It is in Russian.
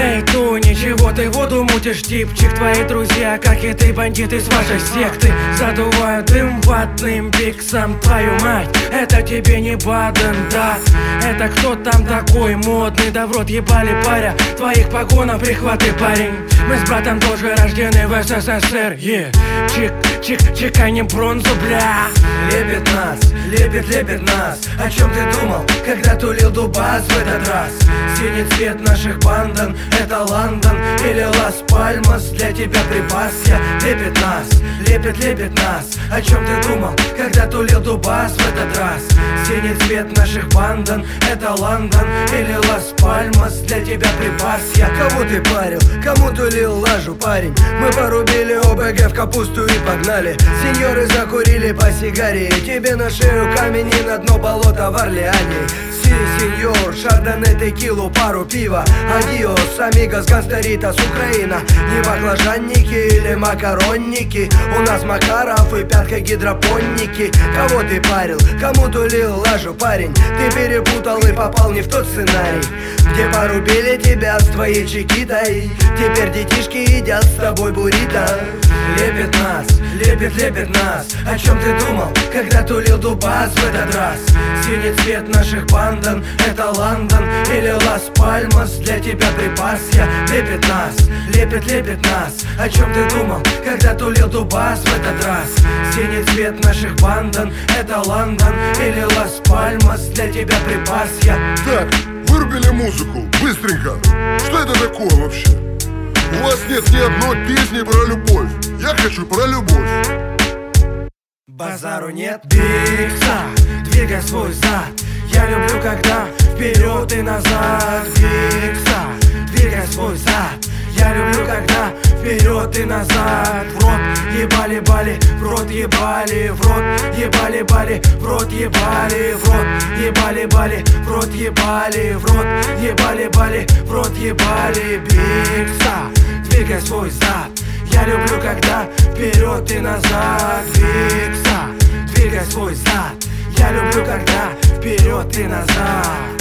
Эй, ту, ничего ты воду мутишь, типчик. Твои друзья, как и ты, бандиты с вашей секты, задувают дым ватным пиксом. Твою мать, это тебе не Баден, да. Это кто там такой модный? Да в рот ебали паря, твоих погонов прихваты, парень. Мы с братом тоже рождены в СССР, чик, чик, чеканем бронзу, бля. Лепит нас, лепит нас. О чем ты думал, когда тулил дубас в этот раз? Синий цвет наших бандан, это Лондон или Лас-Пальмас. Для тебя припас я. Лепит нас, лепит нас. О чем ты думал, когда тулил дубас в этот раз? Синий цвет наших бандан, это Лондон или Лас-Пальмас. Для тебя припас я. Кого ты парил, кому тулил лажу, парень? Мы порубили ОБГ в капусту и погнали. Сеньоры закурили по сигаре, тебе на шею камень и на дно болота в Орлеане. Сеньор, шардоне, текилу, пару пива. Адиос, амигос, гангстеритас, Украина. Не баклажанники или макаронники. У нас Макаров и пятка гидропонники. Кого ты парил, кому тулил лажу, парень? Ты перепутал и попал не в тот сценарий, где порубили тебя с твоей чекитой. Теперь детишки едят с тобой буррито. Лепит нас. О чем ты думал, когда тулил дубас в этот раз? Синий цвет наших бандан, это Лондон или Лас-Пальмас. Для тебя припас я. Лепит нас. О чем ты думал, когда тулил дубас в этот раз? Синий цвет наших бандан, это Лондон или Лас-Пальмас. Для тебя припас я. Так, вырубили музыку, быстренько. Что это такое вообще? У вас нет ни одной песни про любовь. Я хочу про любовь. Базару нет. Бикса, двигай свой зад. Я люблю, когда вперед и назад. Бикса, двигай свой зад. Я люблю, когда вперед и назад. В рот ебали бали, в рот ебали, в рот ебали бали, в рот ебали, в рот ебали бали, в рот ебали, в рот ебали бали, в рот ебали. Бикса, двигай свой зад. Я люблю, когда вперед и назад. Бикса, двигай свой зад. Я люблю, когда вперед и назад.